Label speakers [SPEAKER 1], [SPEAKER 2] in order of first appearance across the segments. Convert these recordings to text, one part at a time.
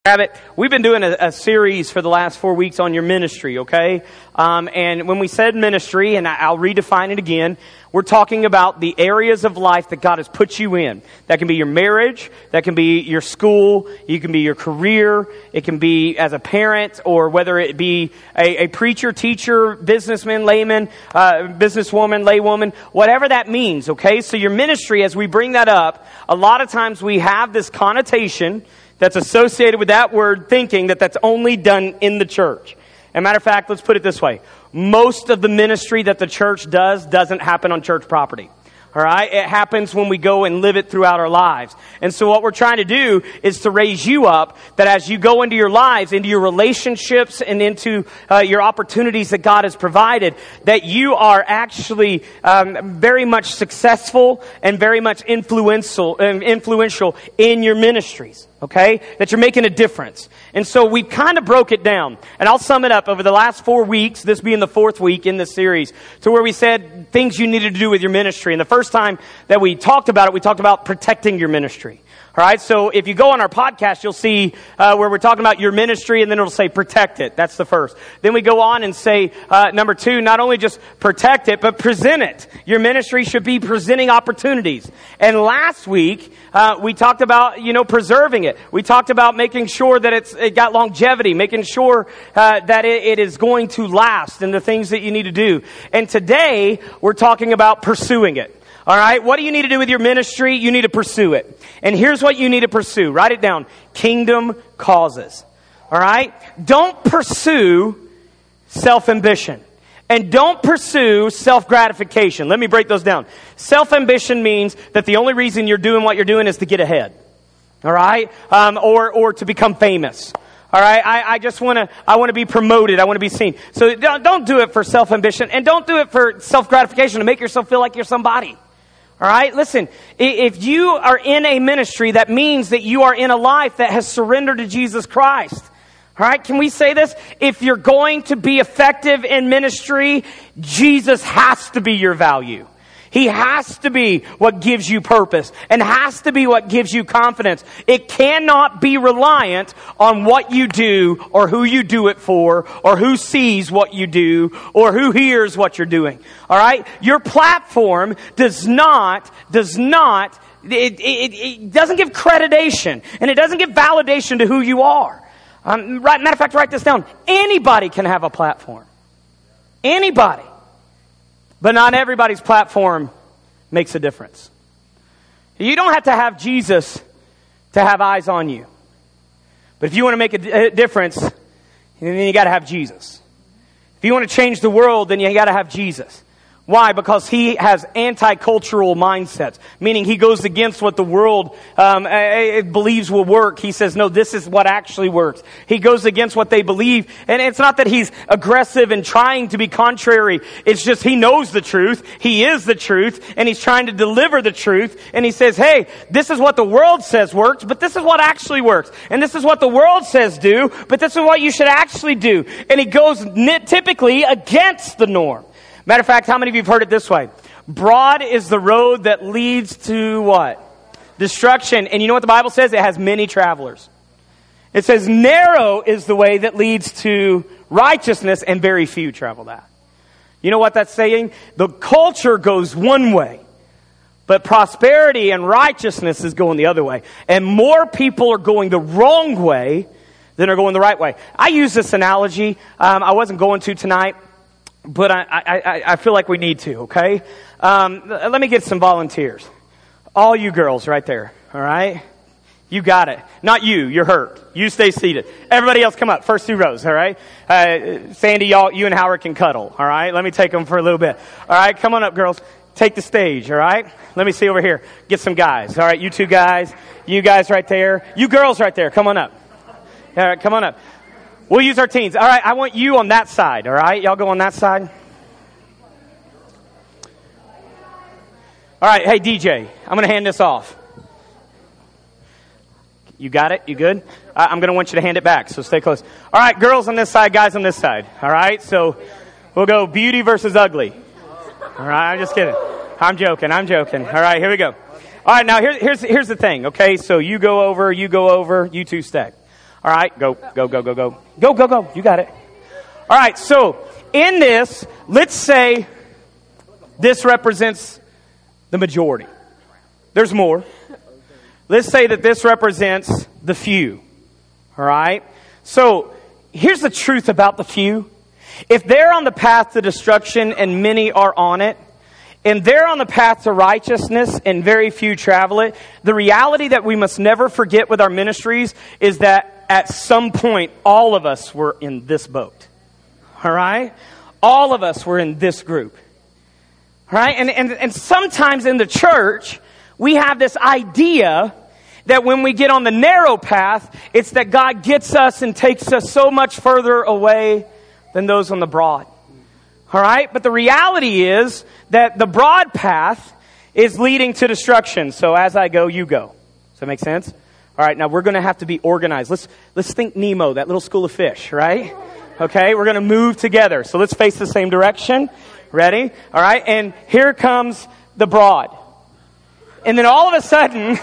[SPEAKER 1] Grab it. We've been doing a series for the last 4 weeks on your ministry, okay? And when we said ministry, and I'll redefine it again, we're talking about the areas of life that God has put you in. That can be your marriage, that can be your school, it can be your career, it can be as a parent, or whether it be a preacher, teacher, businessman, layman, businesswoman, laywoman, whatever that means, okay? So your ministry, as we bring that up, a lot of times we have this connotation that's associated with that word, thinking that that's only done in the church. As a matter of fact, let's put it this way. Most of the ministry that the church does doesn't happen on church property. All right? It happens when we go and live it throughout our lives. And so what we're trying to do is to raise you up that as you go into your lives, into your relationships, and into your opportunities that God has provided, that you are actually very much successful and very much influential in your ministries. Okay? That you're making a difference. And so we kind of broke it down. And I'll sum it up over the last 4 weeks, this being the 4th week in this series, to where we said things you needed to do with your ministry. And the first time that we talked about it, we talked about protecting your ministry. All right, so if you go on our podcast, you'll see where we're talking about your ministry, and then it'll say protect it. That's the first. Then we go on and say, number 2, not only just protect it, but present it. Your ministry should be presenting opportunities. And last week, we talked about, preserving it. We talked about making sure that it got longevity, making sure that it is going to last, and the things that you need to do. And today, we're talking about pursuing it. All right, what do you need to do with your ministry? You need to pursue it. And here's what you need to pursue. Write it down. Kingdom causes. All right? Don't pursue self-ambition. And don't pursue self-gratification. Let me break those down. Self-ambition means that the only reason you're doing what you're doing is to get ahead. All right? Or to become famous. All right, I want to be promoted. I want to be seen. So don't do it for self-ambition, and don't do it for self-gratification to make yourself feel like you're somebody. All right, listen, if you are in a ministry, that means that you are in a life that has surrendered to Jesus Christ. All right, can we say this? If you're going to be effective in ministry, Jesus has to be your value. He has to be what gives you purpose, and has to be what gives you confidence. It cannot be reliant on what you do, or who you do it for, or who sees what you do, or who hears what you're doing. All right? Your platform it doesn't give accreditation, and it doesn't give validation to who you are. Matter of fact, write this down. Anybody can have a platform. Anybody. But not everybody's platform makes a difference. You don't have to have Jesus to have eyes on you. But if you want to make a difference, then you got to have Jesus. If you want to change the world, then you got to have Jesus. Why? Because he has anti-cultural mindsets, meaning he goes against what the world believes will work. He says, no, this is what actually works. He goes against what they believe. And it's not that he's aggressive and trying to be contrary. It's just he knows the truth. He is the truth. And he's trying to deliver the truth. And he says, hey, this is what the world says works, but this is what actually works. And this is what the world says do, but this is what you should actually do. And he goes typically against the norm. Matter of fact, how many of you have heard it this way? Broad is the road that leads to what? Destruction. And you know what the Bible says? It has many travelers. It says narrow is the way that leads to righteousness, and very few travel that. You know what that's saying? The culture goes one way, but prosperity and righteousness is going the other way. And more people are going the wrong way than are going the right way. I use this analogy. I wasn't going to tonight, but I feel like we need to, okay? Let me get some volunteers. All you girls right there, all right? You got it. Not you, you're hurt. You stay seated. Everybody else come up, first 2 rows, all right? Sandy, you and Howard can cuddle, all right? Let me take them for a little bit. All right, come on up, girls. Take the stage, all right? Let me see over here. Get some guys, all right? You 2 guys, you guys right there. You girls right there, come on up. All right, come on up. We'll use our teens. All right, I want you on that side, all right? Y'all go on that side. All right, hey, DJ, I'm going to hand this off. You got it? You good? I'm going to want you to hand it back, so stay close. All right, girls on this side, guys on this side. All right, so we'll go beauty versus ugly. All right, I'm just kidding. I'm joking. All right, here we go. All right, now here's the thing, okay? So you go over, you 2 stay. All right, go. Go. You got it. All right, so in this, let's say this represents the majority. There's more. Let's say that this represents the few. All right? So here's the truth about the few. If they're on the path to destruction and many are on it, and they're on the path to righteousness and very few travel it, the reality that we must never forget with our ministries is that at some point, all of us were in this boat. All right? All of us were in this group. All right? And sometimes in the church, we have this idea that when we get on the narrow path, it's that God gets us and takes us so much further away than those on the broad. All right? But the reality is that the broad path is leading to destruction. So as I go, you go. Does that make sense? All right, now we're going to have to be organized. Let's think Nemo, that little school of fish, right? Okay, we're going to move together. So let's face the same direction. Ready? All right, and here comes the broad. And then all of a sudden...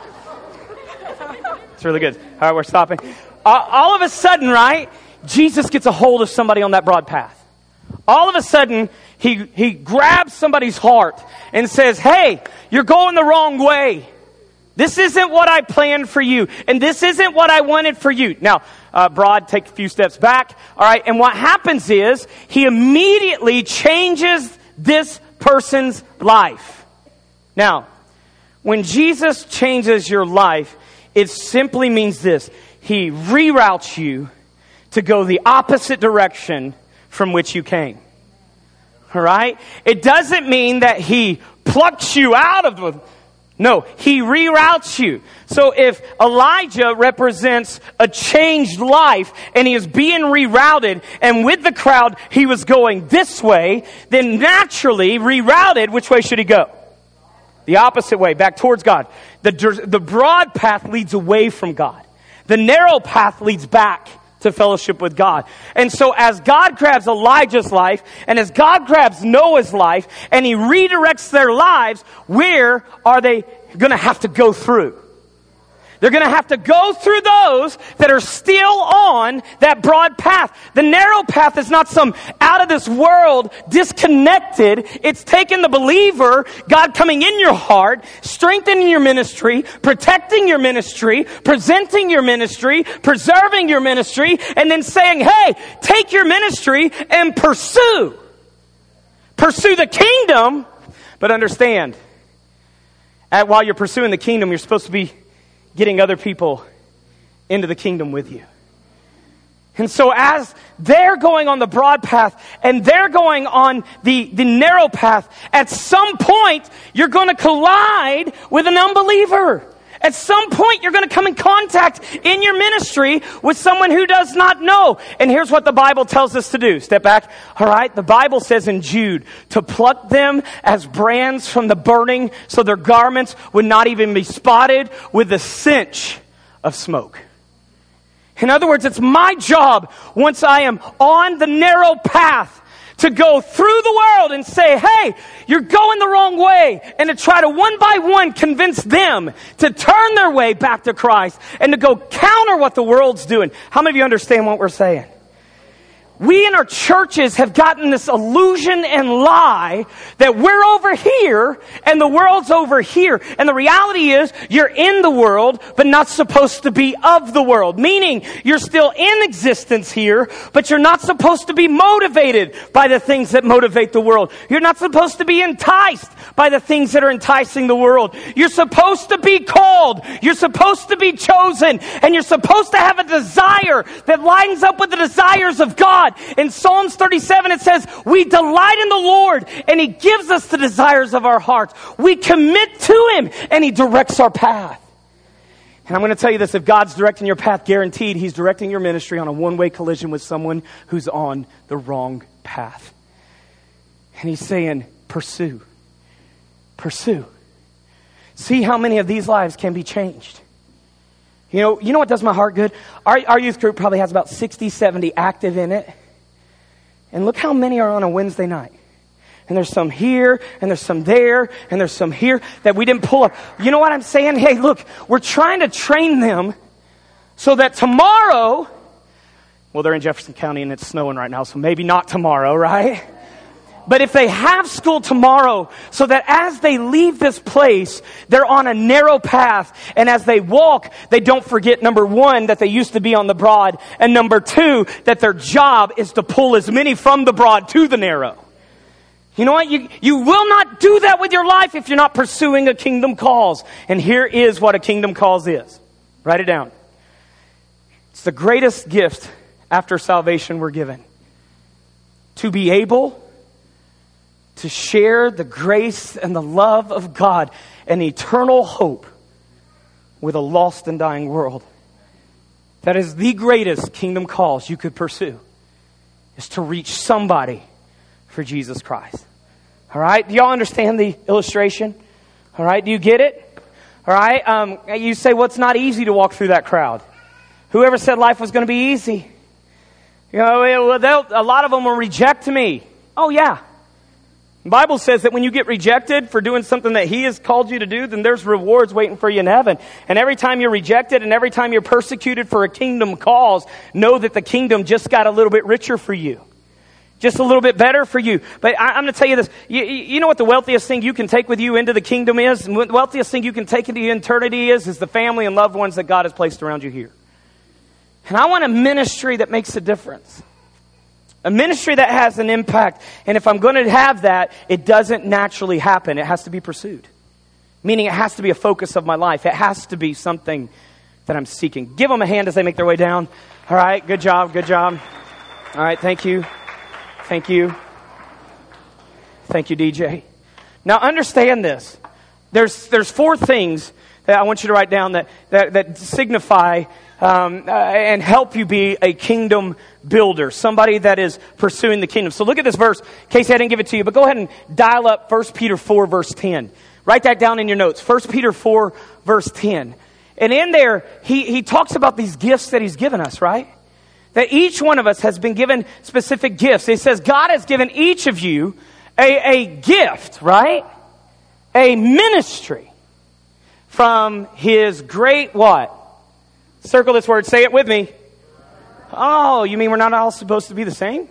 [SPEAKER 1] It's really good. All right, we're stopping. All of a sudden, right, Jesus gets a hold of somebody on that broad path. All of a sudden, he grabs somebody's heart and says, hey, you're going the wrong way. This isn't what I planned for you. And this isn't what I wanted for you. Now, broad, take a few steps back. All right, and what happens is he immediately changes this person's life. Now, when Jesus changes your life, it simply means this. He reroutes you to go the opposite direction from which you came. All right? It doesn't mean that he plucks you out of the... No, he reroutes you. So if Elijah represents a changed life and he is being rerouted, and with the crowd he was going this way, then naturally, rerouted, which way should he go? The opposite way, back towards God. The broad path leads away from God. The narrow path leads back to fellowship with God. And so as God grabs Elijah's life, and as God grabs Noah's life, and he redirects their lives, where are they going to have to go through? They're going to have to go through those that are still on that broad path. The narrow path is not some out of this world, disconnected. It's taking the believer, God coming in your heart, strengthening your ministry, protecting your ministry, presenting your ministry, preserving your ministry, and then saying, hey, take your ministry and pursue. Pursue the kingdom, but understand, while you're pursuing the kingdom, you're supposed to be getting other people into the kingdom with you. And so as they're going on the broad path and they're going on the narrow path, at some point you're going to collide with an unbeliever. At some point you're going to come in contact in your ministry with someone who does not know. And here's what the Bible tells us to do. Step back. All right. The Bible says in Jude to pluck them as brands from the burning so their garments would not even be spotted with the stench of smoke. In other words, it's my job once I am on the narrow path to go through the world and say, hey, you're going the wrong way. And to try to one by one convince them to turn their way back to Christ and to go counter what the world's doing. How many of you understand what we're saying? We in our churches have gotten this illusion and lie that we're over here and the world's over here. And the reality is you're in the world, but not supposed to be of the world. Meaning you're still in existence here, but you're not supposed to be motivated by the things that motivate the world. You're not supposed to be enticed by the things that are enticing the world. You're supposed to be called. You're supposed to be chosen. And you're supposed to have a desire that lines up with the desires of God. In Psalms 37, it says, we delight in the Lord and He gives us the desires of our hearts. We commit to Him and He directs our path. And I'm going to tell you this, if God's directing your path, guaranteed He's directing your ministry on a one-way collision with someone who's on the wrong path. And He's saying, pursue. Pursue. See how many of these lives can be changed. You know what does my heart good? Our youth group probably has about 60, 70 active in it. And look how many are on a Wednesday night. And there's some here, and there's some there, and there's some here that we didn't pull up. You know what I'm saying? Hey, look, we're trying to train them so that tomorrow, well, they're in Jefferson County and it's snowing right now, so maybe not tomorrow, right? But if they have school tomorrow, so that as they leave this place, they're on a narrow path, and as they walk, they don't forget, number one, that they used to be on the broad, and number two, that their job is to pull as many from the broad to the narrow. You know what? You will not do that with your life if you're not pursuing a kingdom cause. And here is what a kingdom cause is. Write it down. It's the greatest gift after salvation we're given. To be able to share the grace and the love of God and eternal hope with a lost and dying world. That is the greatest kingdom cause you could pursue, is to reach somebody for Jesus Christ. All right? Do y'all understand the illustration? All right? Do you get it? All right? You say, well, it's not easy to walk through that crowd. Whoever said life was going to be easy? You know, a lot of them will reject me. Oh, yeah. The Bible says that when you get rejected for doing something that He has called you to do, then there's rewards waiting for you in heaven. And every time you're rejected and every time you're persecuted for a kingdom cause, know that the kingdom just got a little bit richer for you. Just a little bit better for you. But I'm going to tell you this. You know what the wealthiest thing you can take with you into the kingdom is? And the wealthiest thing you can take into eternity is the family and loved ones that God has placed around you here. And I want a ministry that makes a difference. A ministry that has an impact. And if I'm going to have that, it doesn't naturally happen. It has to be pursued. Meaning it has to be a focus of my life. It has to be something that I'm seeking. Give them a hand as they make their way down. All right, good job, good job. All right, thank you. Thank you. Thank you, DJ. Now understand this. There's four things that I want you to write down that signify and help you be a kingdom builder, somebody that is pursuing the kingdom. So look at this verse. Casey, I didn't give it to you, but go ahead and dial up 1 Peter 4, verse 10. Write that down in your notes. 1 Peter 4, verse 10. And in there, he talks about these gifts that He's given us, right? That each one of us has been given specific gifts. He says God has given each of you a gift, right? A ministry from His great what? Circle this word. Say it with me. Oh, you mean we're not all supposed to be the same?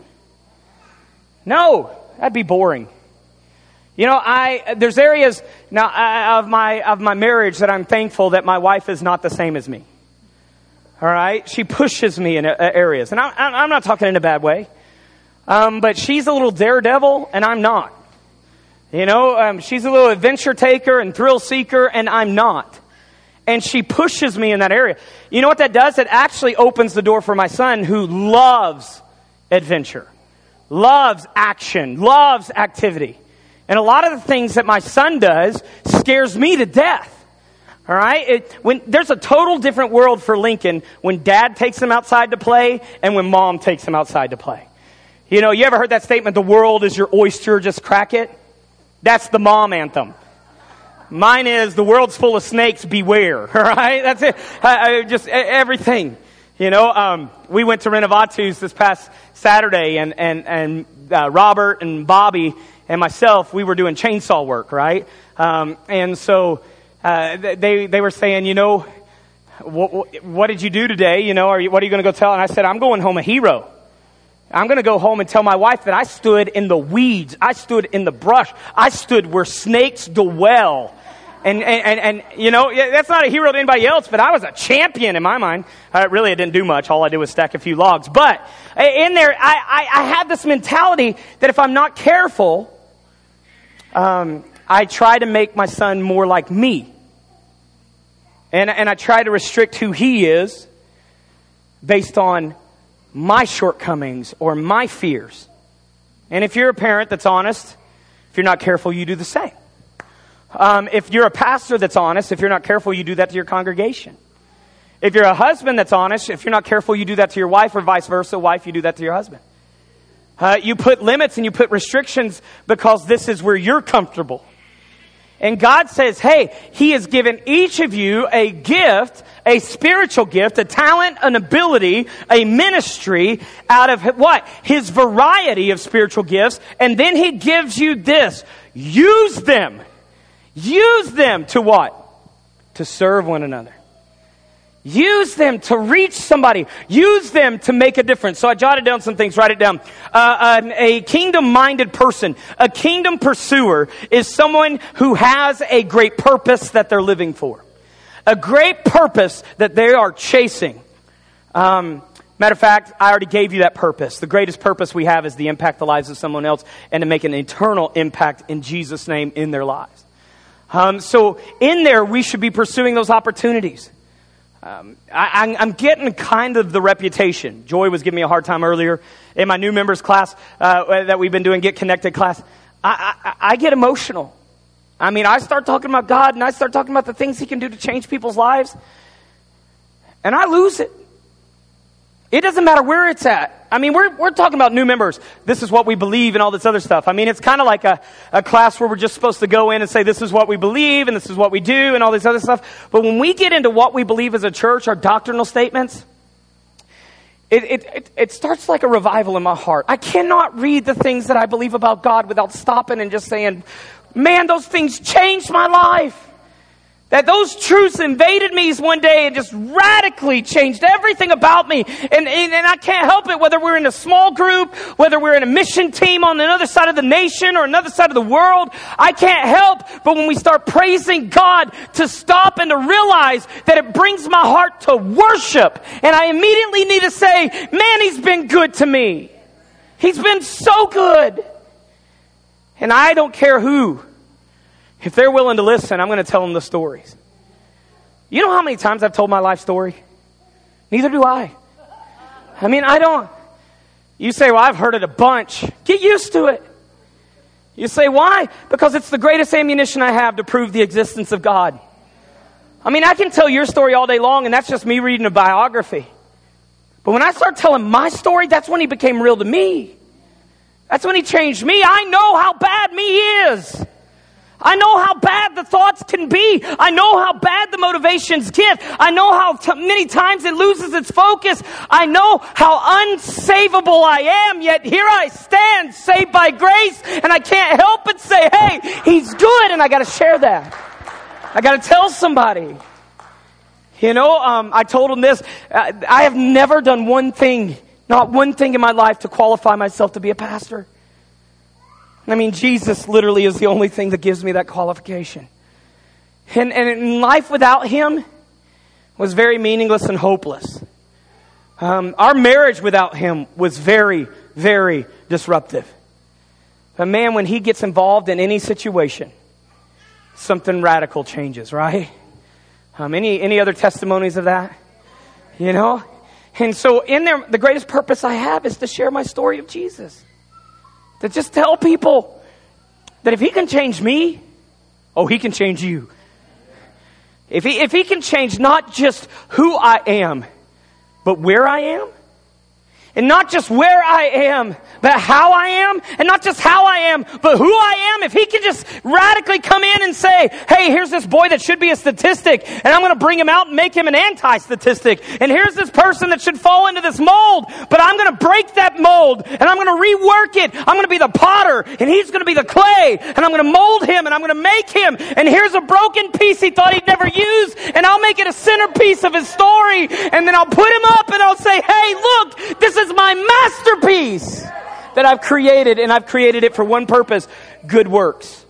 [SPEAKER 1] No, that'd be boring. You know, there's areas now of my marriage that I'm thankful that my wife is not the same as me. All right, she pushes me in areas, and I'm not talking in a bad way, but she's a little daredevil, and I'm not. You know, she's a little adventure taker and thrill seeker, and I'm not. And she pushes me in that area. You know what that does? It actually opens the door for my son, who loves adventure, loves action, loves activity. And a lot of the things that my son does scares me to death. All right? When there's a total different world for Lincoln when dad takes him outside to play and when mom takes him outside to play. You know, you ever heard that statement, the world is your oyster, just crack it? That's the mom anthem. Mine is, the world's full of snakes, beware. All right? That's it. Just everything. You know, we went to Renovatu's this past Saturday, and Robert and Bobby and myself, we were doing chainsaw work, right? And so they were saying, you know, what did you do today? You know, what are you going to go tell? And I said, I'm going home a hero. I'm going to go home and tell my wife that I stood in the weeds. I stood in the brush. I stood where snakes dwell. And you know, that's not a hero to anybody else, but I was a champion in my mind. Really, I didn't do much. All I did was stack a few logs. But in there, I have this mentality that if I'm not careful, I try to make my son more like me. And I try to restrict who he is based on my shortcomings or my fears. And if you're a parent that's honest, if you're not careful, you do the same. If you're a pastor that's honest, if you're not careful, you do that to your congregation. If you're a husband that's honest, if you're not careful, you do that to your wife, or vice versa. Wife, you do that to your husband. You put limits and you put restrictions because this is where you're comfortable. And God says, hey, He has given each of you a gift, a spiritual gift, a talent, an ability, a ministry out of what? His variety of spiritual gifts. And then He gives you this. Use them. Use them to what? To serve one another. Use them to reach somebody. Use them to make a difference. So I jotted down some things. Write it down. A kingdom-minded person, a kingdom pursuer, is someone who has a great purpose that they're living for. A great purpose that they are chasing. Matter of fact, I already gave you that purpose. The greatest purpose we have is to impact the lives of someone else and to make an eternal impact in Jesus' name in their lives. So in there, we should be pursuing those opportunities. I'm getting kind of the reputation. Joy was giving me a hard time earlier in my new members class that we've been doing, Get Connected class. I get emotional. I mean, I start talking about God and I start talking about the things He can do to change people's lives. And I lose it. It doesn't matter where it's at. I mean, we're talking about new members. This is what we believe and all this other stuff. I mean, it's kind of like a class where we're just supposed to go in and say, this is what we believe and this is what we do and all this other stuff. But when we get into what we believe as a church, our doctrinal statements, it starts like a revival in my heart. I cannot read the things that I believe about God without stopping and just saying, man, those things changed my life. That those truths invaded me one day and just radically changed everything about me. And I can't help it, whether we're in a small group, whether we're in a mission team on another side of the nation or another side of the world. I can't help but when we start praising God to stop and to realize that it brings my heart to worship. And I immediately need to say, man, He's been good to me. He's been so good. And I don't care who. If they're willing to listen, I'm going to tell them the stories. You know how many times I've told my life story? Neither do I. I mean, I don't. You say, well, I've heard it a bunch. Get used to it. You say, why? Because it's the greatest ammunition I have to prove the existence of God. I mean, I can tell your story all day long, and that's just me reading a biography. But when I start telling my story, that's when He became real to me. That's when He changed me. I know how bad me is. I know how bad the thoughts can be. I know how bad the motivations get. I know how many times it loses its focus. I know how unsavable I am, yet here I stand, saved by grace, and I can't help but say, hey, He's good, and I got to share that. I got to tell somebody. You know, I told him this. I have never done one thing, not one thing in my life to qualify myself to be a pastor. I mean, Jesus literally is the only thing that gives me that qualification. And life without Him was very meaningless and hopeless. Our marriage without Him was very, very disruptive. But man, when He gets involved in any situation, something radical changes, right? Any other testimonies of that? You know? And so in there, the greatest purpose I have is to share my story of Jesus. To just tell people that if He can change me, oh, He can change you. If he can change not just who I am, but where I am. And not just where I am, but how I am. And not just how I am, but who I am. If He can just radically come in and say, hey, here's this boy that should be a statistic, and I'm going to bring him out and make him an anti-statistic. And here's this person that should fall into this mold, but I'm going to break that mold, and I'm going to rework it. I'm going to be the potter, and He's going to be the clay, and I'm going to mold him, and I'm going to make him. And here's a broken piece He thought He'd never use, and I'll make it a centerpiece of His story. And then I'll put him up, and I'll say, hey, look, this is my masterpiece that I've created, and I've created it for one purpose: good works.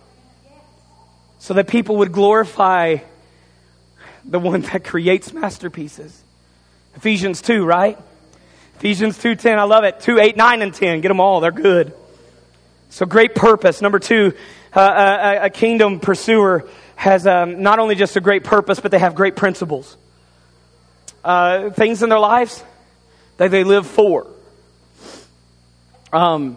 [SPEAKER 1] So that people would glorify the one that creates masterpieces. Ephesians 2, right? Ephesians 2:10, I love it. 2, 8, 9, and 10. Get them all, they're good. So great purpose. Number 2, a kingdom pursuer has not only just a great purpose, but they have great principles. Things in their lives that they live for. I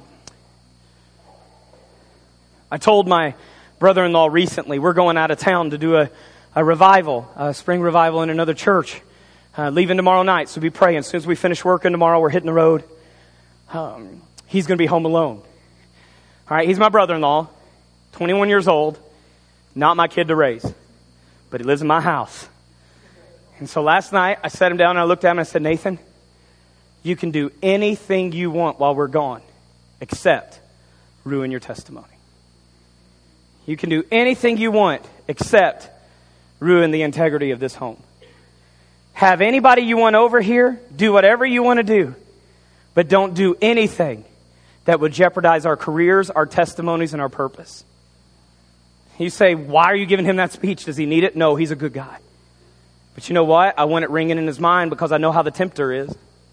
[SPEAKER 1] told my brother-in-law recently, we're going out of town to do a revival, a spring revival in another church. Leaving tomorrow night, so be praying. As soon as we finish working tomorrow, we're hitting the road. He's going to be home alone. All right, he's my brother-in-law, 21 years old, not my kid to raise, but he lives in my house. And so last night, I sat him down and I looked at him and I said, Nathan, you can do anything you want while we're gone, except ruin your testimony. You can do anything you want, except ruin the integrity of this home. Have anybody you want over here, do whatever you want to do, but don't do anything that would jeopardize our careers, our testimonies, and our purpose. You say, why are you giving him that speech? Does he need it? No, he's a good guy. But you know what? I want it ringing in his mind because I know how the tempter is.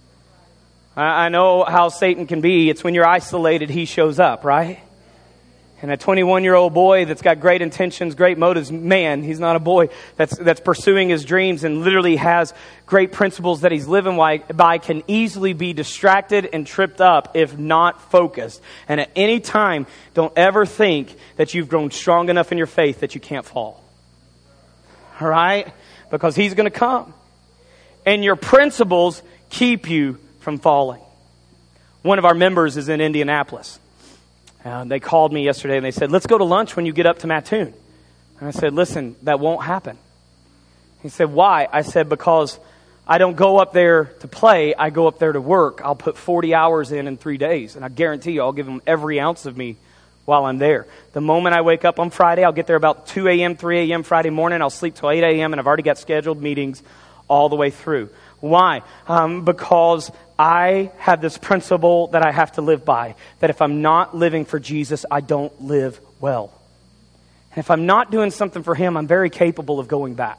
[SPEAKER 1] I know how Satan can be. It's when you're isolated, he shows up, right? And a 21-year-old boy that's got great intentions, great motives, man, he's not a boy that's pursuing his dreams and literally has great principles that he's living by, can easily be distracted and tripped up if not focused. And at any time, don't ever think that you've grown strong enough in your faith that you can't fall. All right? Because he's going to come. And your principles keep you from falling. One of our members is in Indianapolis. They called me yesterday and they said, let's go to lunch when you get up to Mattoon. And I said, listen, that won't happen. He said, why? I said, because I don't go up there to play. I go up there to work. I'll put 40 hours in 3 days. And I guarantee you, I'll give them every ounce of me while I'm there. The moment I wake up on Friday, I'll get there about 2 a.m., 3 a.m. Friday morning. I'll sleep till 8 a.m. and I've already got scheduled meetings all the way through. Why? Because I have this principle that I have to live by, that if I'm not living for Jesus, I don't live well. And if I'm not doing something for him, I'm very capable of going back.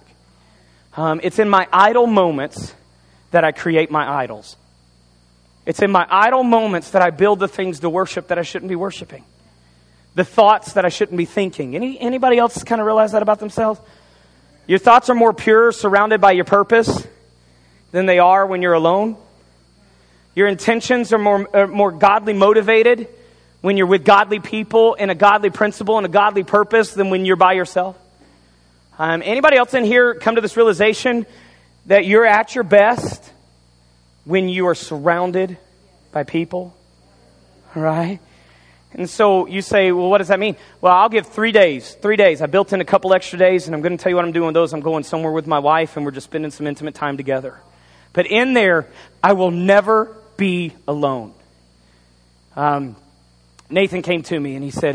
[SPEAKER 1] It's in my idle moments that I create my idols. It's in my idle moments that I build the things to worship that I shouldn't be worshiping. The thoughts that I shouldn't be thinking. Anybody else kind of realize that about themselves? Your thoughts are more pure, surrounded by your purpose, than they are when you're alone. Your intentions are more godly motivated when you're with godly people and a godly principle and a godly purpose than when you're by yourself. Anybody else in here come to this realization that you're at your best when you are surrounded by people? All right? And so you say, well, what does that mean? Well, I'll give 3 days. 3 days. I built in a couple extra days, and I'm going to tell you what I'm doing with those. I'm going somewhere with my wife, and we're just spending some intimate time together. But in there, I will never be alone. Nathan came to me, and he said,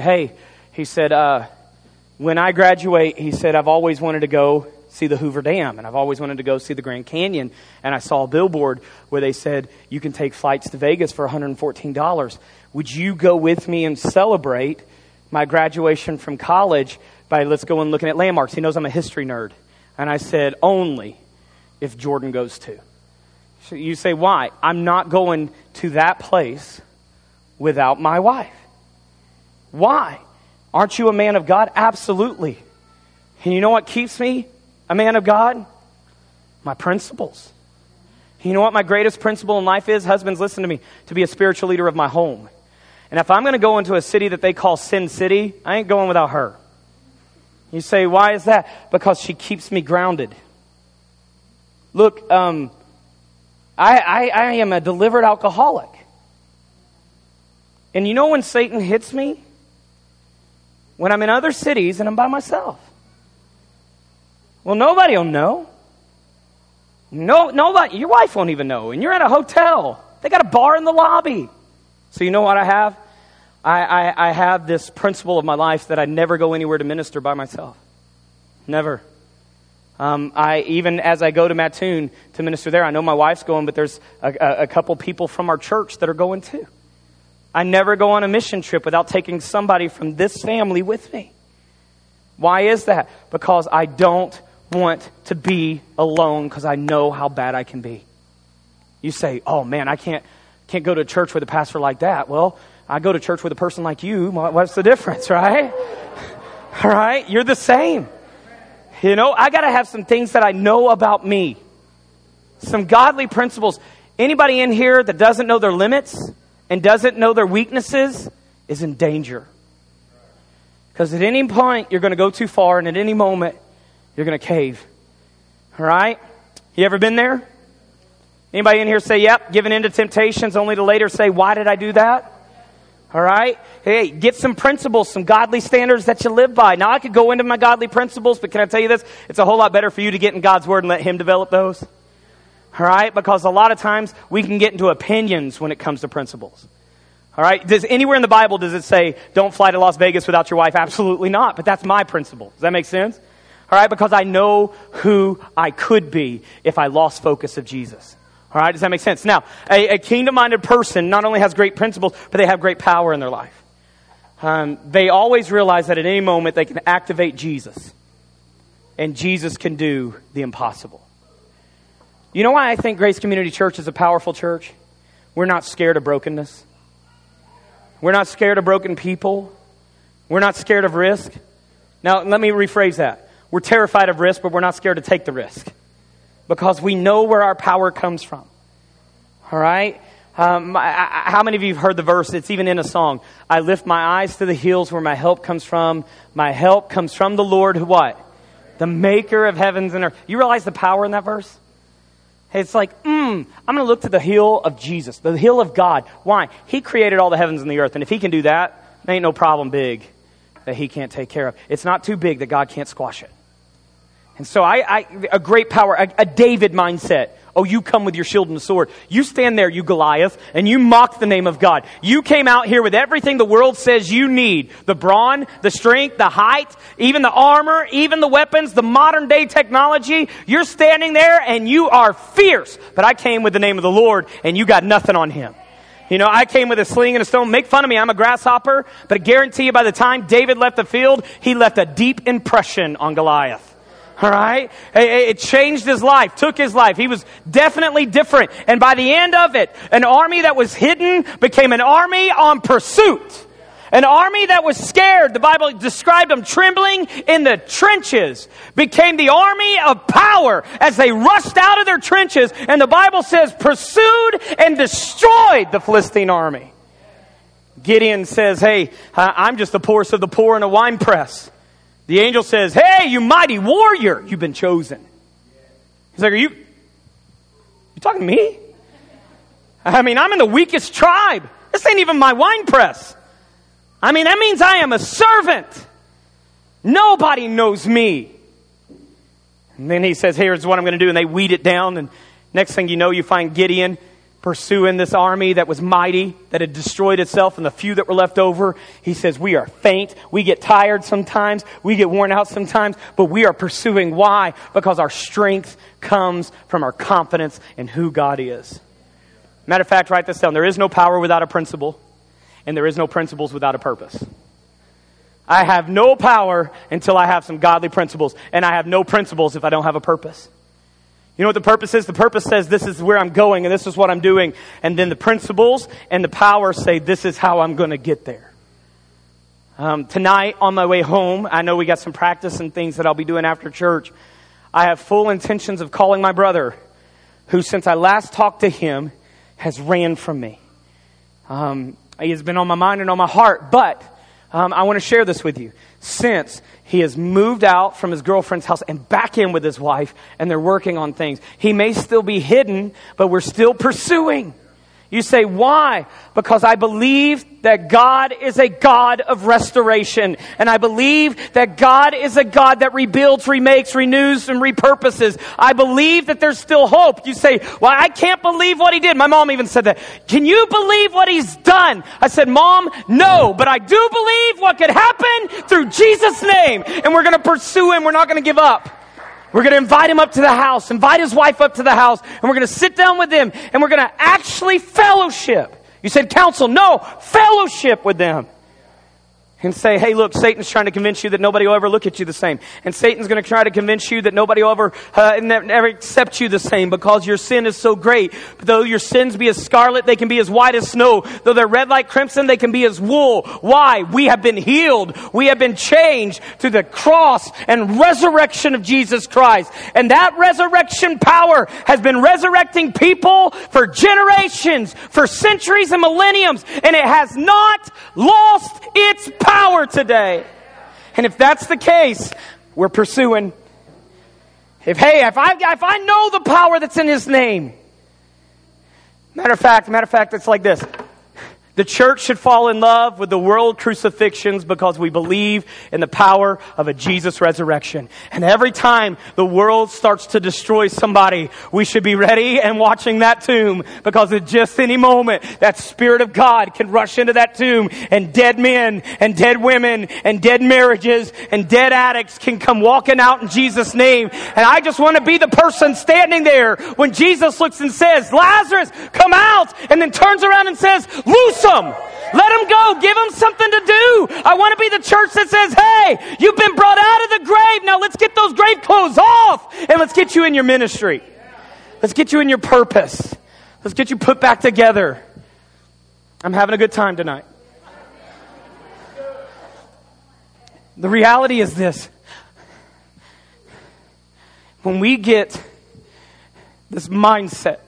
[SPEAKER 1] when I graduate, he said, I've always wanted to go see the Hoover Dam, and I've always wanted to go see the Grand Canyon. And I saw a billboard where they said, you can take flights to Vegas for $114. Would you go with me and celebrate my graduation from college by let's go and looking at landmarks? He knows I'm a history nerd. And I said, only if Jordan goes too. So you say, why? I'm not going to that place without my wife. Why? Aren't you a man of God? Absolutely. And you know what keeps me a man of God? My principles. You know what my greatest principle in life is? Husbands, listen to me. To be a spiritual leader of my home. And if I'm going to go into a city that they call Sin City, I ain't going without her. You say, why is that? Because she keeps me grounded. Look, I am a delivered alcoholic. And you know when Satan hits me? When I'm in other cities and I'm by myself. Well, nobody will know. No, nobody. Your wife won't even know. And you're at a hotel. They got a bar in the lobby. So you know what I have? I have this principle of my life that I never go anywhere to minister by myself. Never. Even as I go to Mattoon to minister there, I know my wife's going, but there's a couple people from our church that are going too. I never go on a mission trip without taking somebody from this family with me. Why is that? Because I don't want to be alone because I know how bad I can be. You say, oh man, I can't go to church with a pastor like that. Well, I go to church with a person like you. What's the difference, right? All right? You're the same. You know, I got to have some things that I know about me. Some godly principles. Anybody in here that doesn't know their limits and doesn't know their weaknesses is in danger. Because at any point, you're going to go too far, and at any moment, you're going to cave. All right? You ever been there? Anybody in here say, yep, giving in to temptations only to later say, why did I do that? All right? Hey, get some principles, some godly standards that you live by. Now, I could go into my godly principles, but can I tell you this? It's a whole lot better for you to get in God's Word and let Him develop those. All right? Because a lot of times, we can get into opinions when it comes to principles. All right? Anywhere in the Bible does it say, don't fly to Las Vegas without your wife? Absolutely not. But that's my principle. Does that make sense? All right, because I know who I could be if I lost focus of Jesus. All right, does that make sense? Now, a kingdom-minded person not only has great principles, but they have great power in their life. They always realize that at any moment they can activate Jesus. And Jesus can do the impossible. You know why I think Grace Community Church is a powerful church? We're not scared of brokenness. We're not scared of broken people. We're not scared of risk. Now, let me rephrase that. We're terrified of risk, but we're not scared to take the risk. Because we know where our power comes from. All right? How many of you have heard the verse? It's even in a song. I lift my eyes to the hills where my help comes from. My help comes from the Lord who what? The maker of heavens and earth. You realize the power in that verse? It's like, I'm going to look to the hill of Jesus, the hill of God. Why? He created all the heavens and the earth. And if he can do that, there ain't no problem big that he can't take care of. It's not too big that God can't squash it. And so a great power, a David mindset. Oh, you come with your shield and the sword. You stand there, you Goliath, and you mock the name of God. You came out here with everything the world says you need. The brawn, the strength, the height, even the armor, even the weapons, the modern day technology. You're standing there and you are fierce. But I came with the name of the Lord and you got nothing on him. You know, I came with a sling and a stone. Make fun of me, I'm a grasshopper. But I guarantee you by the time David left the field, he left a deep impression on Goliath. All right? It changed his life, took his life. He was definitely different. And by the end of it, an army that was hidden became an army on pursuit. An army that was scared, the Bible described them trembling in the trenches, became the army of power as they rushed out of their trenches. And the Bible says pursued and destroyed the Philistine army. Gideon says, hey, I'm just the poorest of the poor in a wine press. The angel says, hey, you mighty warrior, you've been chosen. He's like, are you talking to me? I mean, I'm in the weakest tribe. This ain't even my wine press. I mean, that means I am a servant. Nobody knows me. And then he says, here's what I'm going to do. And they weed it down. And next thing you know, you find Gideon pursuing this army that was mighty, that had destroyed itself, and the few that were left over. He says, we are faint. We get tired sometimes. We get worn out sometimes. But we are pursuing. Why? Because our strength comes from our confidence in who God is. Matter of fact, write this down. There is no power without a principle. And there is no principles without a purpose. I have no power until I have some godly principles. And I have no principles if I don't have a purpose. You know what the purpose is? The purpose says this is where I'm going and this is what I'm doing. And then the principles and the power say this is how I'm going to get there. Tonight on my way home, I know we got some practice and things that I'll be doing after church. I have full intentions of calling my brother, who since I last talked to him has ran from me. He has been on my mind and on my heart, but I want to share this with you. Since he has moved out from his girlfriend's house and back in with his wife, and they're working on things, he may still be hidden, but we're still pursuing. You say, why? Because I believe that God is a God of restoration. And I believe that God is a God that rebuilds, remakes, renews, and repurposes. I believe that there's still hope. You say, well, I can't believe what he did. My mom even said that. Can you believe what he's done? I said, Mom, no. But I do believe what could happen through Jesus' name. And we're going to pursue him. We're not going to give up. We're going to invite him up to the house, invite his wife up to the house, and we're going to sit down with them, and we're going to actually fellowship. You said counsel. No, fellowship with them. And say, hey, look, Satan's trying to convince you that nobody will ever look at you the same. And Satan's going to try to convince you that nobody will ever accept you the same because your sin is so great. But though your sins be as scarlet, they can be as white as snow. Though they're red like crimson, they can be as wool. Why? We have been healed. We have been changed to the cross and resurrection of Jesus Christ. And that resurrection power has been resurrecting people for generations, for centuries and millenniums. And it has not lost its power today. And if that's the case, we're pursuing. If I know the power that's in his name. Matter of fact, it's like this. The church should fall in love with the world crucifixions because we believe in the power of a Jesus resurrection. And every time the world starts to destroy somebody, we should be ready and watching that tomb, because at just any moment, that Spirit of God can rush into that tomb, and dead men and dead women and dead marriages and dead addicts can come walking out in Jesus' name. And I just want to be the person standing there when Jesus looks and says, "Lazarus, come out," and then turns around and says, "Loose him. Let him go. Give him something to do." I want to be the church that says, "Hey, you've been brought out of the grave. Now let's get those grave clothes off and let's get you in your ministry. Let's get you in your purpose. Let's get you put back together." I'm having a good time tonight. The reality is this. When we get this mindset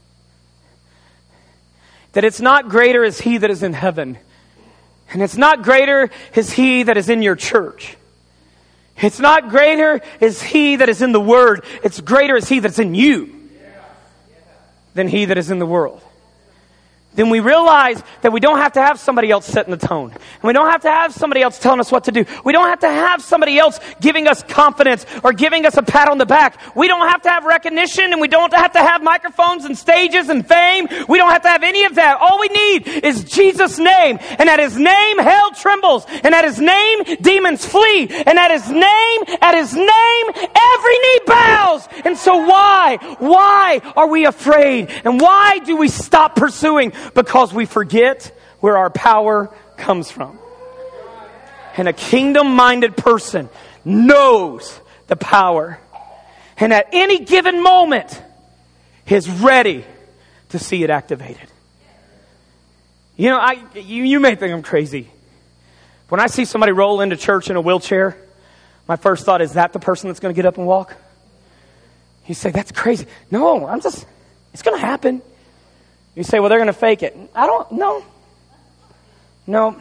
[SPEAKER 1] that it's not greater is He that is in heaven, and it's not greater is He that is in your church. It's not greater is He that is in the Word. It's greater is He that's in you than he that is in the world. Then we realize that we don't have to have somebody else setting the tone. And we don't have to have somebody else telling us what to do. We don't have to have somebody else giving us confidence or giving us a pat on the back. We don't have to have recognition, and we don't have to have microphones and stages and fame. We don't have to have any of that. All we need is Jesus' name. And at His name, hell trembles. And at His name, demons flee. And at His name, every knee bows. And so why are we afraid? And why do we stop pursuing? Because we forget where our power comes from. And a kingdom-minded person knows the power. And at any given moment is ready to see it activated. You know, you may think I'm crazy. When I see somebody roll into church in a wheelchair, my first thought is that the person that's going to get up and walk? You say, "That's crazy." No, it's going to happen. You say, "Well, they're going to fake it." No.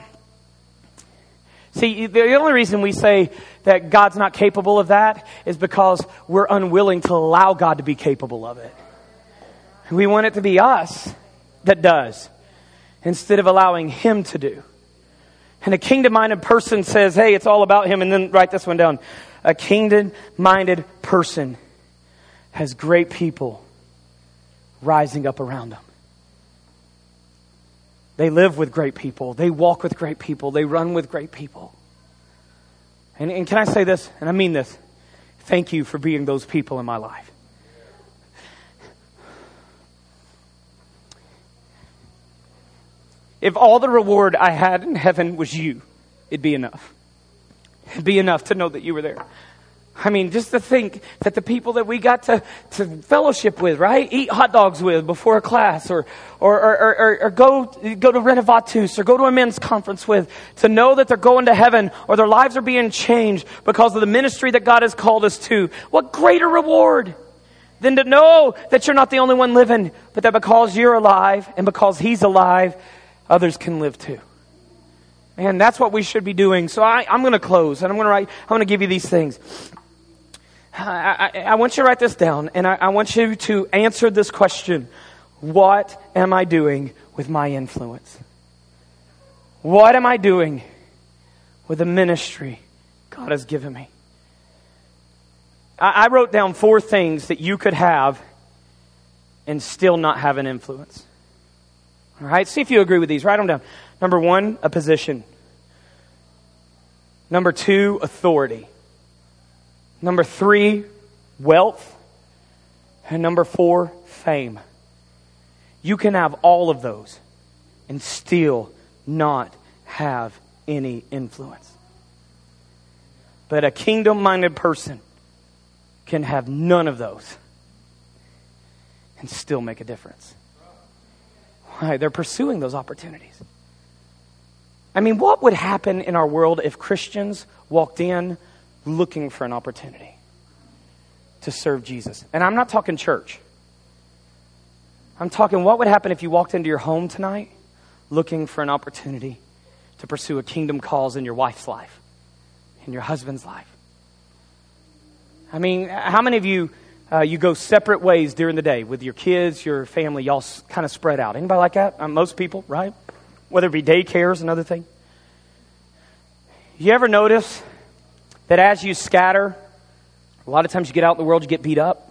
[SPEAKER 1] See, the only reason we say that God's not capable of that is because we're unwilling to allow God to be capable of it. We want it to be us that does, instead of allowing Him to do. And a kingdom-minded person says, "Hey, it's all about Him." And then write this one down. A kingdom-minded person has great people rising up around them. They live with great people. They walk with great people. They run with great people. And can I say this? And I mean this. Thank you for being those people in my life. If all the reward I had in heaven was you, it'd be enough. It'd be enough to know that you were there. I mean, just to think that the people that we got to fellowship with, right? Eat hot dogs with before a class, or go to Renovatus, or go to a men's conference with, to know that they're going to heaven, or their lives are being changed because of the ministry that God has called us to. What greater reward than to know that you're not the only one living, but that because you're alive and because He's alive, others can live too. Man, that's what we should be doing. So I'm going to close, and I'm going to give you these things. I want you to write this down, and I want you to answer this question. What am I doing with my influence? What am I doing with the ministry God has given me? I wrote down 4 things that you could have and still not have an influence. All right, see if you agree with these. Write them down. Number 1, a position. Number 2, authority. Number 3, wealth. And number 4, fame. You can have all of those and still not have any influence. But a kingdom-minded person can have none of those and still make a difference. Why? They're pursuing those opportunities. I mean, what would happen in our world if Christians walked in looking for an opportunity to serve Jesus? And I'm not talking church. I'm talking what would happen if you walked into your home tonight looking for an opportunity to pursue a kingdom cause in your wife's life, in your husband's life. I mean, how many of you, you go separate ways during the day with your kids, your family, y'all kind of spread out? Anybody like that? Most people, right? whether it be daycare is another thing. You ever notice that as you scatter, a lot of times you get out in the world, you get beat up?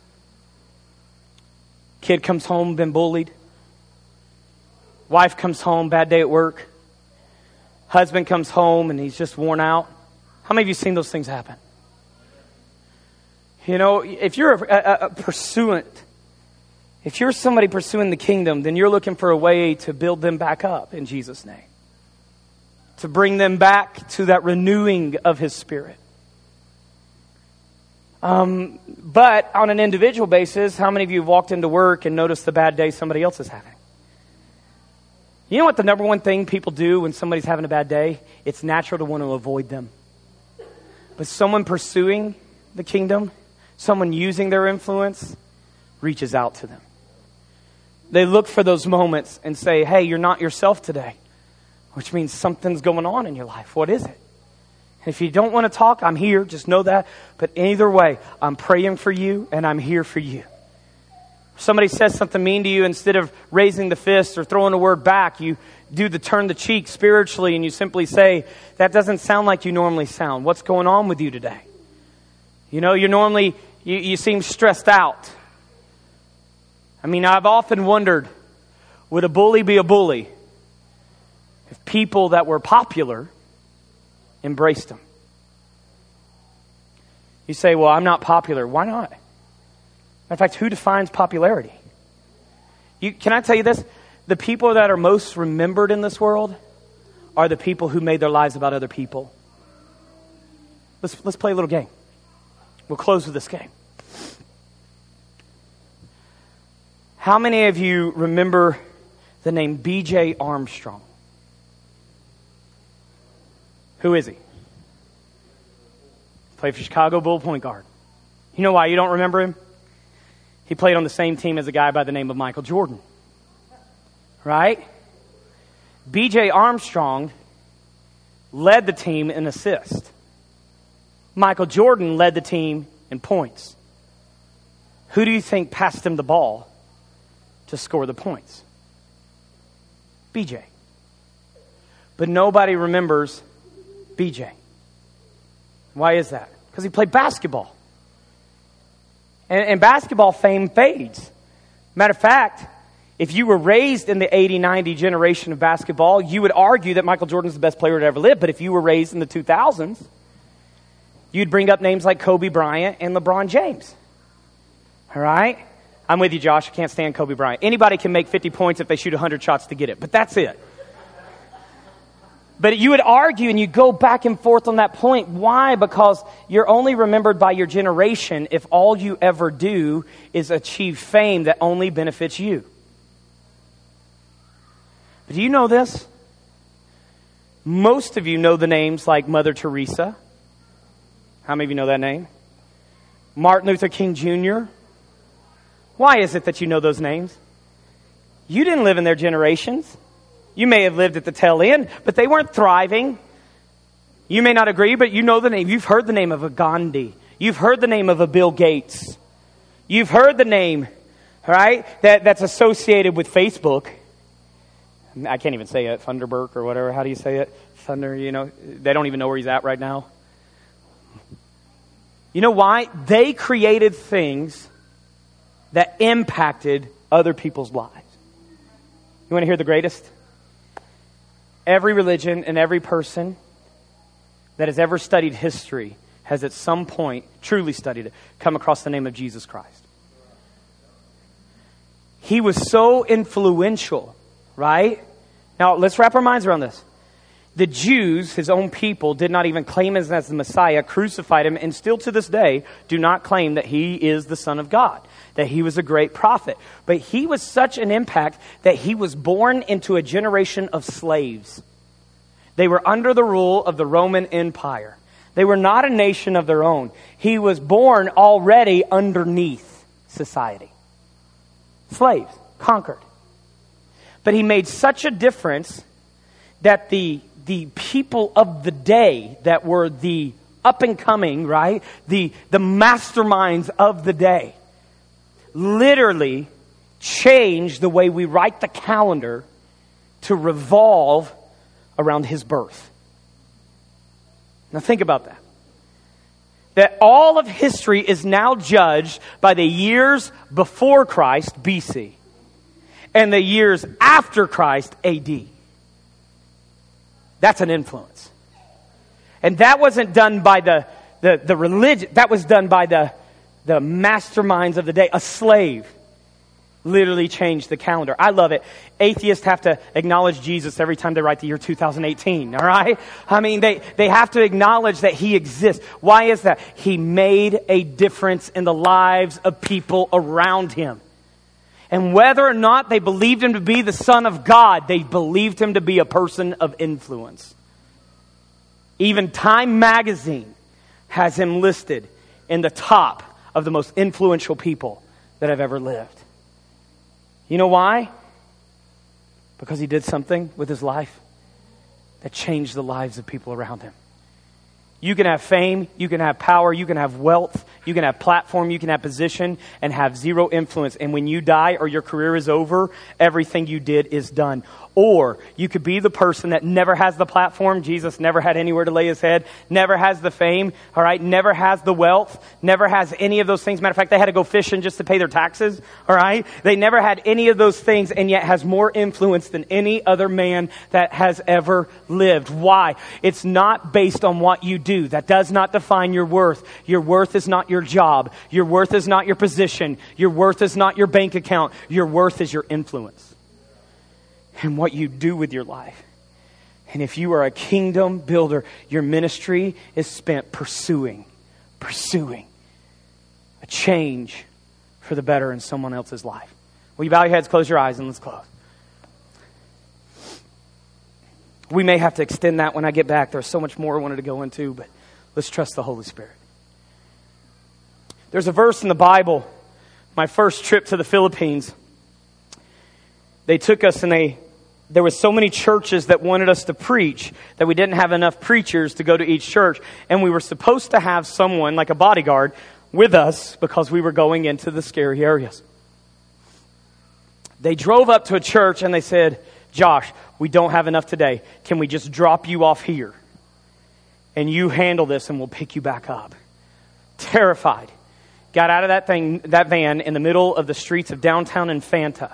[SPEAKER 1] Kid comes home, been bullied. Wife comes home, bad day at work. Husband comes home and he's just worn out. How many of you seen those things happen? You know, if you're a pursuant, if you're somebody pursuing the kingdom, then you're looking for a way to build them back up in Jesus' name. To bring them back to that renewing of His Spirit. But on an individual basis, how many of you have walked into work and noticed the bad day somebody else is having? You know what the number one thing people do when somebody's having a bad day? It's natural to want to avoid them. But someone pursuing the kingdom, someone using their influence, reaches out to them. They look for those moments and say, hey, you're not yourself today. Which means something's going on in your life. What is it? If you don't want to talk, I'm here. Just know that. But either way, I'm praying for you and I'm here for you. If somebody says something mean to you, instead of raising the fist or throwing a word back, you do the turn the cheek spiritually and you simply say, that doesn't sound like you normally sound. What's going on with you today? You know, you seem stressed out. I mean, I've often wondered, would a bully be a bully if people that were popular embraced him? You say, well, I'm not popular. Why not? In fact, who defines popularity? Can I tell you this? The people that are most remembered in this world are the people who made their lives about other people. Let's play a little game. We'll close with this game. How many of you remember the name B.J. Armstrong? Who is he? Played for Chicago Bull point guard. You know why you don't remember him? He played on the same team as a guy by the name of Michael Jordan. Right? B.J. Armstrong led the team in assists. Michael Jordan led the team in points. Who do you think passed him the ball to score the points? B.J. But nobody remembers B.J. Why is that? Because he played basketball. And basketball fame fades. Matter of fact, if you were raised in the 80-90 generation of basketball, you would argue that Michael Jordan's the best player to ever live. But if you were raised in the 2000s, you'd bring up names like Kobe Bryant and LeBron James. All right? I'm with you, Josh. I can't stand Kobe Bryant. Anybody can make 50 points if they shoot 100 shots to get it. But that's it. But you would argue and you go back and forth on that point. Why? Because you're only remembered by your generation if all you ever do is achieve fame that only benefits you. But do you know this? Most of you know the names like Mother Teresa. How many of you know that name? Martin Luther King Jr. Why is it that you know those names? You didn't live in their generations. You may have lived at the tail end, but they weren't thriving. You may not agree, but you know the name. You've heard the name of a Gandhi. You've heard the name of a Bill Gates. You've heard the name, right, that's associated with Facebook. I can't even say it, Thunderberg or whatever. How do you say it? Thunder, you know, they don't even know where he's at right now. You know why? They created things that impacted other people's lives. You want to hear the greatest? Every religion and every person that has ever studied history has at some point, truly studied it, come across the name of Jesus Christ. He was so influential, right? Now, let's wrap our minds around this. The Jews, his own people, did not even claim him as the Messiah, crucified him, and still to this day do not claim that he is the Son of God, that he was a great prophet. But he was such an impact that he was born into a generation of slaves. They were under the rule of the Roman Empire. They were not a nation of their own. He was born already underneath society. Slaves, conquered. But he made such a difference that the people of the day that were the up and coming, right? The masterminds of the day literally changed the way we write the calendar to revolve around his birth. Now think about that. That all of history is now judged by the years before Christ, BC, and the years after Christ, AD. That's an influence. And that wasn't done by the religion. That was done by the masterminds of the day. A slave literally changed the calendar. I love it. Atheists have to acknowledge Jesus every time they write the year 2018, all right? I mean, they have to acknowledge that he exists. Why is that? He made a difference in the lives of people around him. And whether or not they believed him to be the Son of God, they believed him to be a person of influence. Even Time magazine has him listed in the top of the most influential people that have ever lived. You know why? Because he did something with his life that changed the lives of people around him. You can have fame, you can have power, you can have wealth, you can have platform, you can have position, and have zero influence. And when you die or your career is over, everything you did is done. Or you could be the person that never has the platform. Jesus never had anywhere to lay his head, never has the fame, all right, never has the wealth, never has any of those things. Matter of fact, they had to go fishing just to pay their taxes, all right? They never had any of those things, and yet has more influence than any other man that has ever lived. Why? It's not based on what you do. That does not define your worth. Your worth is not your job. Your worth is not your position. Your worth is not your bank account. Your worth is your influence and what you do with your life. And if you are a kingdom builder, your ministry is spent pursuing a change for the better in someone else's life. Will you bow your heads, close your eyes, and let's close. We may have to extend that when I get back. There's so much more I wanted to go into, but let's trust the Holy Spirit. There's a verse in the Bible, my first trip to the Philippines. They took us and there was so many churches that wanted us to preach that we didn't have enough preachers to go to each church. And we were supposed to have someone like a bodyguard with us because we were going into the scary areas. They drove up to a church and they said, Josh, we don't have enough today. Can we just drop you off here? And you handle this and we'll pick you back up. Terrified. Got out of that van in the middle of the streets of downtown Infanta.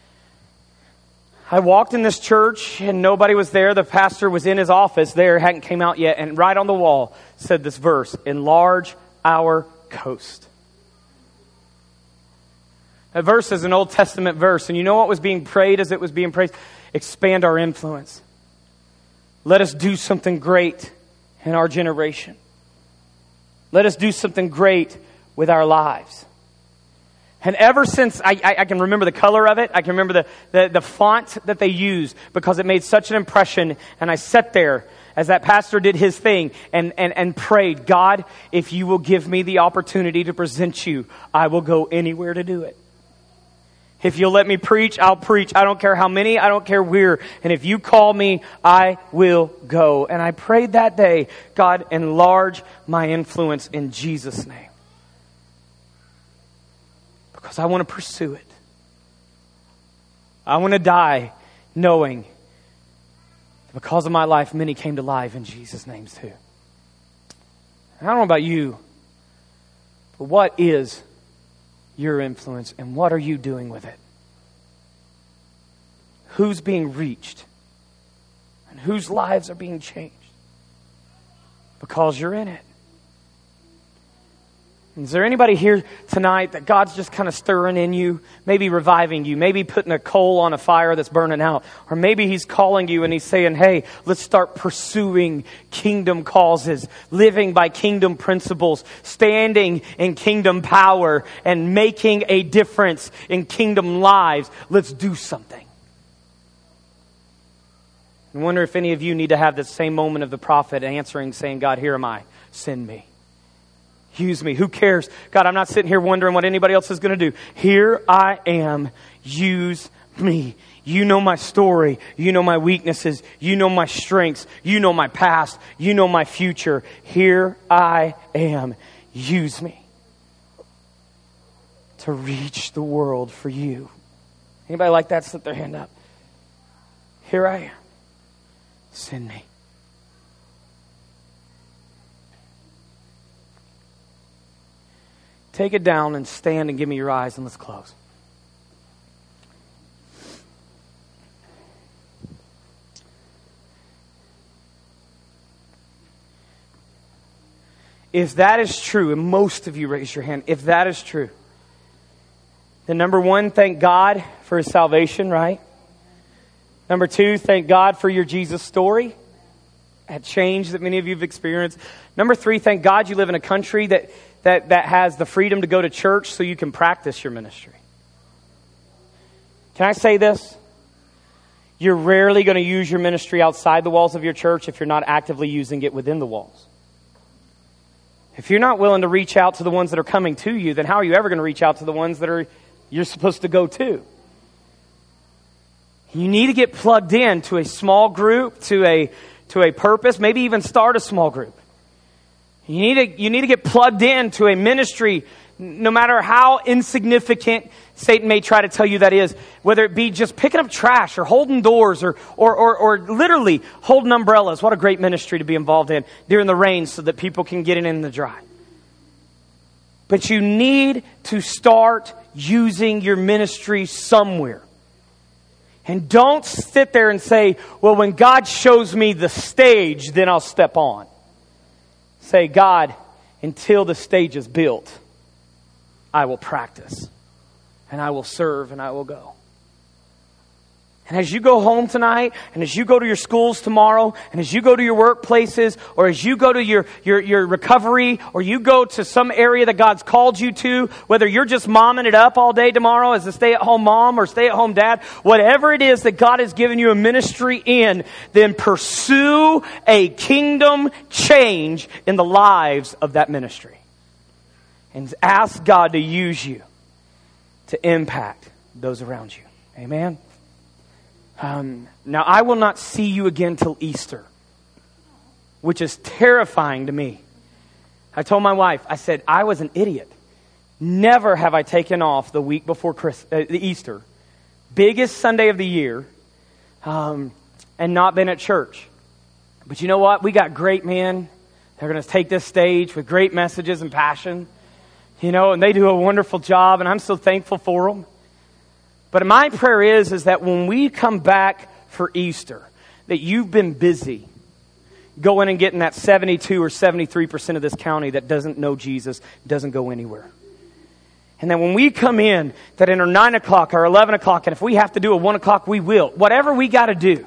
[SPEAKER 1] I walked in this church and nobody was there. The pastor was in his office there, hadn't came out yet. And right on the wall said this verse, enlarge our coast. That verse is an Old Testament verse. And you know what was being prayed as it was being prayed? Expand our influence. Let us do something great in our generation. Let us do something great with our lives. And ever since, I can remember the color of it. I can remember the font that they used because it made such an impression. And I sat there as that pastor did his thing and prayed, God, if you will give me the opportunity to present you, I will go anywhere to do it. If you'll let me preach, I'll preach. I don't care how many, I don't care where. And if you call me, I will go. And I prayed that day, God, enlarge my influence in Jesus' name. Because I want to pursue it. I want to die knowing that because of my life, many came to life in Jesus' name too. And I don't know about you, but what is your influence and what are you doing with it? Who's being reached? And whose lives are being changed? Because you're in it. Is there anybody here tonight that God's just kind of stirring in you, maybe reviving you, maybe putting a coal on a fire that's burning out, or maybe He's calling you and He's saying, hey, let's start pursuing kingdom causes, living by kingdom principles, standing in kingdom power, and making a difference in kingdom lives. Let's do something. I wonder if any of you need to have the same moment of the prophet answering, saying, God, here am I, send me. Use me. Who cares? God, I'm not sitting here wondering what anybody else is going to do. Here I am. Use me. You know my story. You know my weaknesses. You know my strengths. You know my past. You know my future. Here I am. Use me to reach the world for you. Anybody like that? Slip their hand up. Here I am. Send me. Take it down and stand and give me your eyes and let's close. If that is true, and most of you raise your hand, if that is true, then number one, thank God for His salvation, right? Number two, thank God for your Jesus story, that change that many of you have experienced. Number three, thank God you live in a country that has the freedom to go to church so you can practice your ministry. Can I say this? You're rarely going to use your ministry outside the walls of your church if you're not actively using it within the walls. If you're not willing to reach out to the ones that are coming to you, then how are you ever going to reach out to the ones that you're supposed to go to? You need to get plugged in to a small group, to a purpose, maybe even start a small group. You need to get plugged in to a ministry, no matter how insignificant Satan may try to tell you that is, whether it be just picking up trash or holding doors or literally holding umbrellas. What a great ministry to be involved in during the rain so that people can get in the dry. But you need to start using your ministry somewhere. And don't sit there and say, well, when God shows me the stage, then I'll step on. Say, God, until the stage is built, I will practice. And I will serve and I will go. And as you go home tonight, and as you go to your schools tomorrow, and as you go to your workplaces, or as you go to your recovery, or you go to some area that God's called you to, whether you're just momming it up all day tomorrow as a stay-at-home mom or stay-at-home dad, whatever it is that God has given you a ministry in, then pursue a kingdom change in the lives of that ministry. And ask God to use you to impact those around you. Amen? Now, I will not see you again till Easter, which is terrifying to me. I told my wife, I said, I was an idiot. Never have I taken off the week before the Easter, biggest Sunday of the year, and not been at church. But you know what? We got great men. They're going to take this stage with great messages and passion. You know, and they do a wonderful job, and I'm so thankful for them. But my prayer is that when we come back for Easter, that you've been busy going and getting that 72 or 73% of this county that doesn't know Jesus, doesn't go anywhere. And then when we come in, that in our 9 o'clock or 11 o'clock, and if we have to do a 1 o'clock, we will. Whatever we got to do,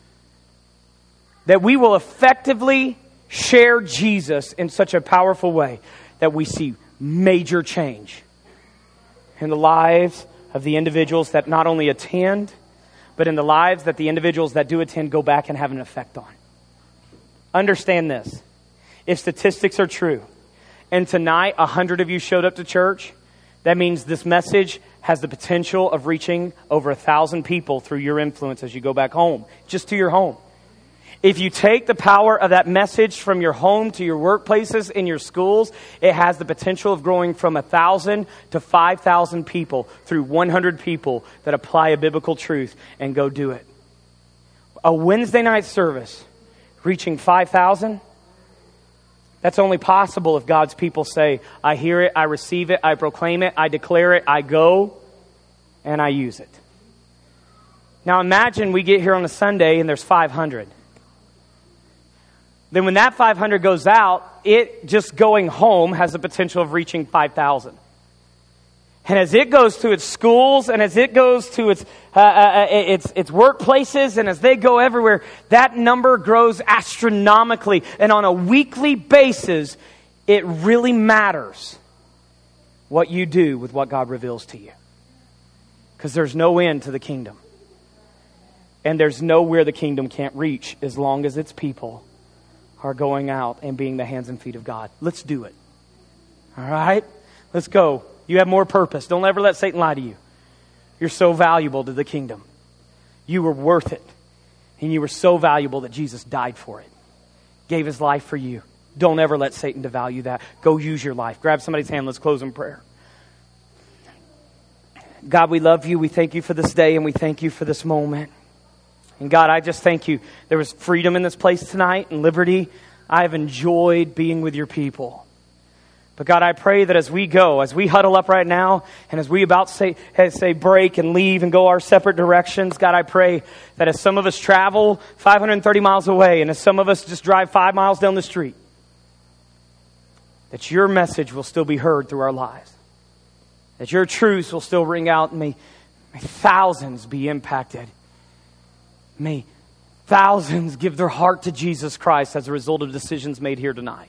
[SPEAKER 1] that we will effectively share Jesus in such a powerful way that we see major change in the lives of the individuals that not only attend, but in the lives that the individuals that do attend go back and have an effect on. Understand this. If statistics are true, and tonight 100 of you showed up to church, that means this message has the potential of reaching over 1,000 people through your influence as you go back home, just to your home. If you take the power of that message from your home to your workplaces and your schools, it has the potential of growing from 1,000 to 5,000 people through 100 people that apply a biblical truth and go do it. A Wednesday night service reaching 5,000, that's only possible if God's people say, I hear it, I receive it, I proclaim it, I declare it, I go, and I use it. Now imagine we get here on a Sunday and there's 500. Then when that 500 goes out, it just going home has the potential of reaching 5,000. And as it goes to its schools and as it goes to its workplaces and as they go everywhere, that number grows astronomically. And on a weekly basis, it really matters what you do with what God reveals to you. Because there's no end to the kingdom. And there's nowhere the kingdom can't reach as long as its people are going out and being the hands and feet of God. Let's do it. All right? Let's go. You have more purpose. Don't ever let Satan lie to you. You're so valuable to the kingdom. You were worth it. And you were so valuable that Jesus died for it. Gave His life for you. Don't ever let Satan devalue that. Go use your life. Grab somebody's hand. Let's close in prayer. God, we love you. We thank you for this day and we thank you for this moment. And God, I just thank you. There was freedom in this place tonight and liberty. I have enjoyed being with your people. But God, I pray that as we go, as we huddle up right now, and as we about say break and leave and go our separate directions, God, I pray that as some of us travel 530 miles away and as some of us just drive 5 miles down the street, that your message will still be heard through our lives. That your truths will still ring out, and may thousands be impacted. May thousands give their heart to Jesus Christ as a result of decisions made here tonight.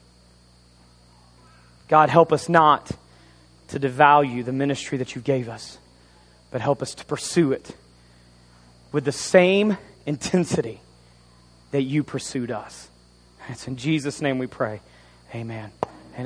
[SPEAKER 1] God, help us not to devalue the ministry that you gave us, but help us to pursue it with the same intensity that you pursued us. It's in Jesus' name we pray. Amen.